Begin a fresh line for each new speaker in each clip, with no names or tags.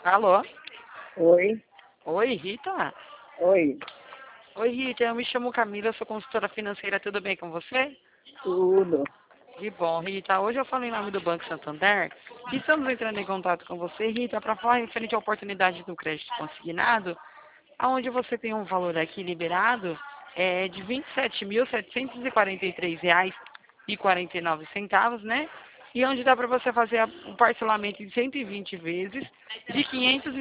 Alô?
Oi,
Oi, Rita?
oi,
Oi, Rita, eu me chamo Camila, eu sou consultora financeira, tudo bem com você?
tudo.
Que bom, Rita. Hoje eu falo em nome do Banco Santander e estamos entrando em contato com você, Rita, para falar referente à oportunidade do crédito consignado, onde você tem um valor aqui liberado de R$ 27.743,49, né? E onde dá para você fazer um parcelamento em 120 vezes de R$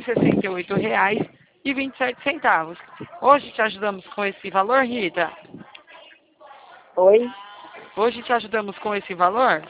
568,27. Hoje te ajudamos com esse valor, Rita?
Oi,
Hoje te ajudamos com esse valor?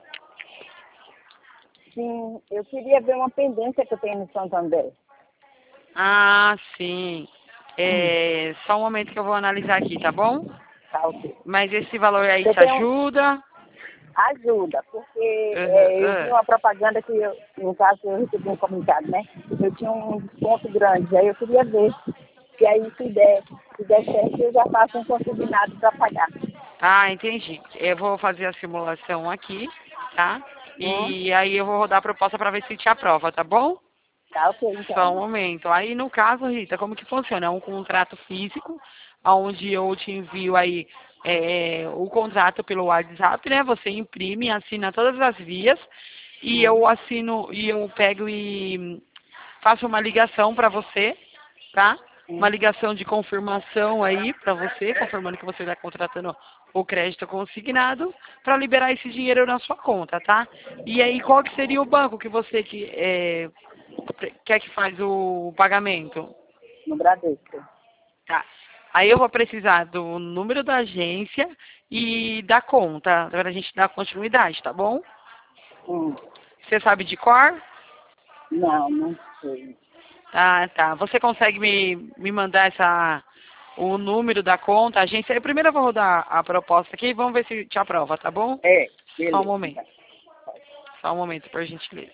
sim, eu queria ver uma pendência que eu tenho no Santander.
Ah, sim. Só um momento que eu vou analisar aqui, tá bom?
Tá, ok.
Mas esse valor aí
Eu
te
tenho
ajuda?
ajuda, porque
Aham,
eu vi uma propaganda que, no caso, eu recebi um comunicado, né? Eu tinha um desconto grande, aí eu queria ver se aí se der certo, eu já faço um consignado para pagar.
Ah, entendi. Eu vou fazer a simulação aqui, tá?
Hum?
E aí eu vou rodar a proposta para ver se te aprova, tá bom?
Tá, ok,
Só um
então.
momento. Aí no caso, Rita, como que funciona? É um contrato físico, onde eu te envio aí o contrato pelo WhatsApp, né? Você imprime, assina todas as vias e eu
Hum?
assino e eu pego e faço uma ligação para você, tá? Uma
Hum?
ligação de confirmação aí para você, confirmando que você está contratando o crédito consignado para liberar esse dinheiro na sua conta, tá? E aí, qual que seria o banco que você quer que faz o pagamento?
No Bradesco.
Tá. Aí eu vou precisar do número da agência e da conta, para a gente dar continuidade, tá bom?
Hum.
Você sabe de cor?
Não, não sei.
Ah, tá. Você consegue me mandar o número da conta, a agência? Eu primeiro eu vou rodar a proposta aqui e vamos ver se te aprova, tá bom?
É,
Só um
beleza,
momento.
então.
Só um momento, por gentileza.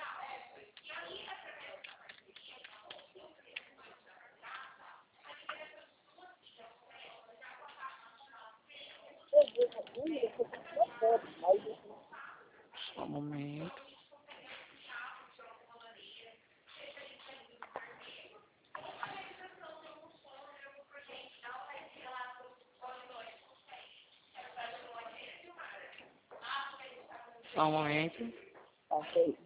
Só um momento. Só um momento.
Ok.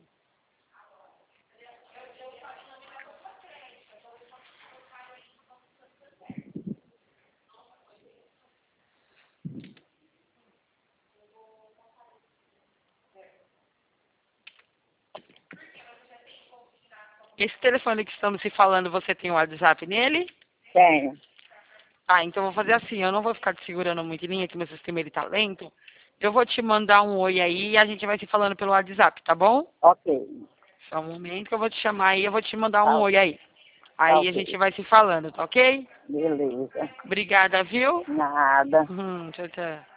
Esse telefone que estamos se falando, você tem o WhatsApp nele?
Tenho.
Ah, então eu vou fazer assim, eu não vou ficar te segurando muito em linha, que meu sistema ele tá lento. Eu vou te mandar um oi aí e a gente vai se falando pelo WhatsApp, tá bom?
Ok.
Só um momento que eu vou te chamar aí, eu vou te mandar um
Tá,
oi aí.
tá
Aí a
ok.
gente vai se falando, tá ok?
Beleza.
Obrigada, viu?
Nada.
Tchau, tchau.